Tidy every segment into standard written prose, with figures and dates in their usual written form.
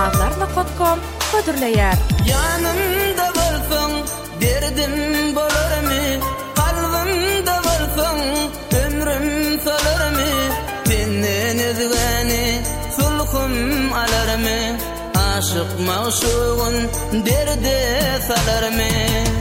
Owazlar.com ködürleýär. Yanımda bolsaň derdim bolarmy, kalbimde bolsaň ömrüm solarmy, senden özgäni sulhum alarmy, aşyk mawşugun derde salarmy.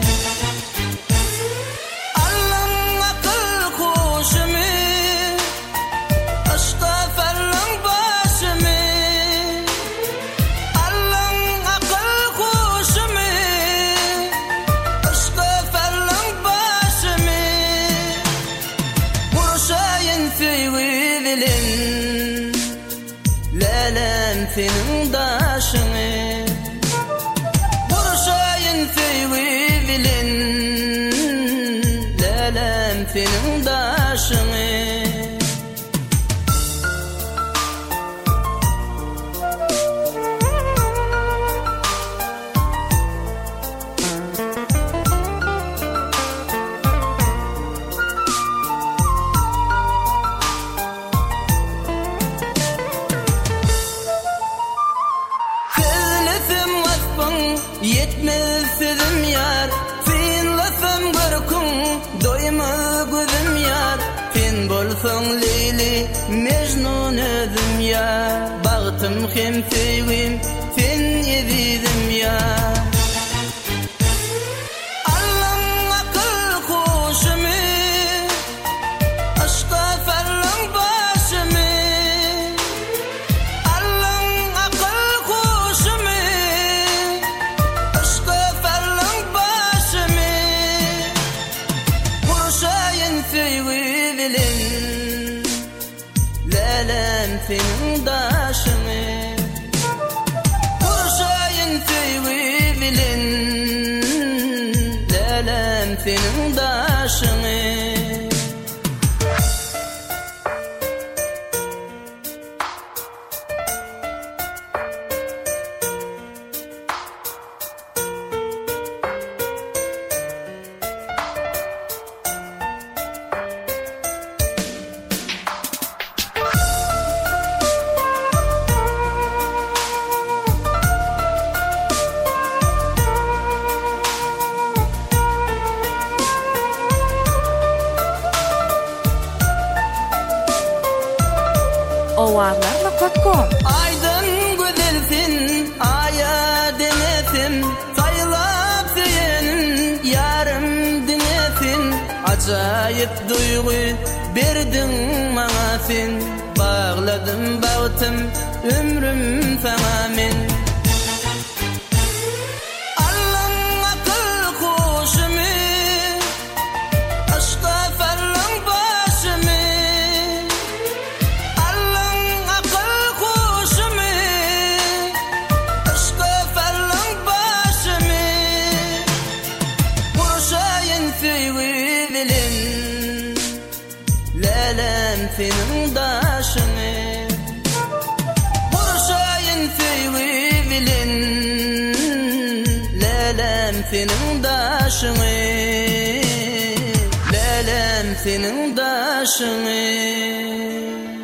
Senin daşını Burşayın feyvi bilin Lelem senin daşını Yetmez sözüm yar, finlasam görkün, doymaz gözüm yar. Sen bolsaň Leyli, Mecnun özüm yar. Bagtym hem sevgim, sen ezizim yar. Lelem senin daşını Burşayın feyvi bilin Lelem senin daşını Owazlar.com Aydın güzelsin, aya denesin, saylap seyenin yarım dinesin. Acayip duygu berdin maňa sen, bağladım bağtım ömrüm sana men. Lelem senin daşını Burşayın feyvi bilin Lelem senin daşını Lelem senin daşını